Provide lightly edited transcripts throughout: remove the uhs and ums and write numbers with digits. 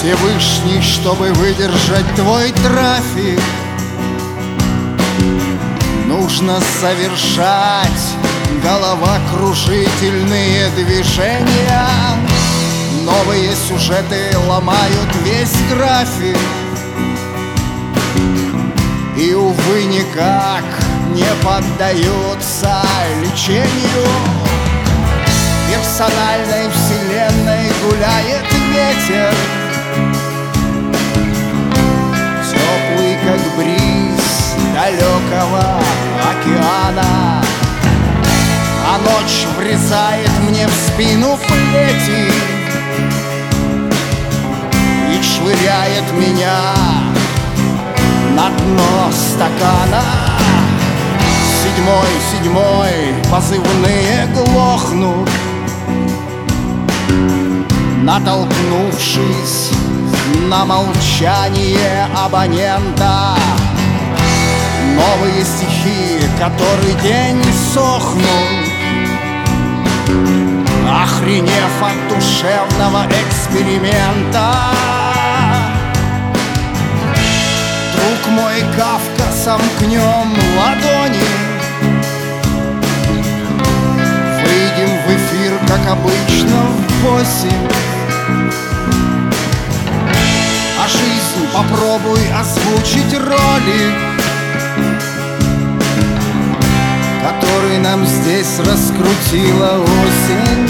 Всевышний, чтобы выдержать твой трафик, нужно совершать головокружительные движения. Новые сюжеты ломают весь график, и, увы, никак не поддаются лечению. В персональной вселенной гуляет ветер, теплый, как бриз далекого океана, а ночь врезает мне в спину плети и швыряет меня на дно стакана. Седьмой, позывные глохнут, натолкнувшись на молчание абонента. Новые стихи, который день сохнут, охренев от душевного эксперимента. Друг мой, Кафка, сомкнем ладони, выйдем в эфир, как обычно, в 8. А жизнь попробуй озвучить ролик, который нам здесь раскрутила осень.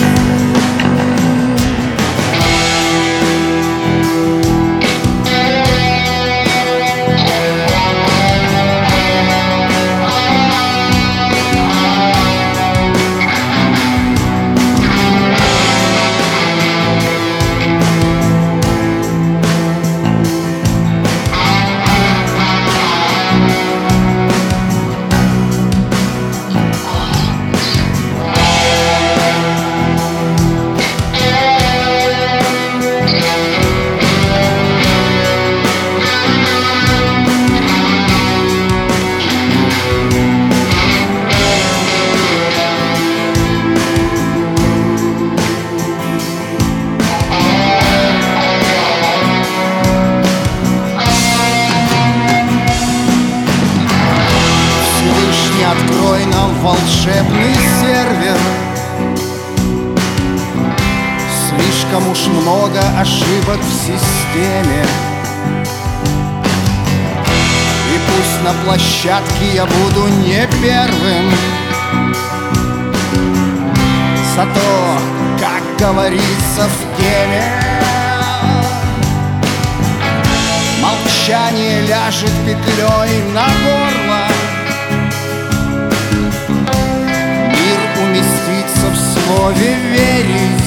Открой нам волшебный сервер. Слишком уж много ошибок в системе, и пусть на площадке я буду не первым, зато, как говорится в теме, молчание ляжет петлей на горло. Уместиться в слове «верить»,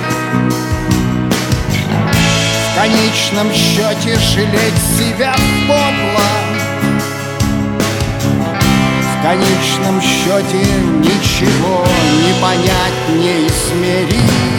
в конечном счете жалеть себя подло, в конечном счете ничего не понять, не измерить.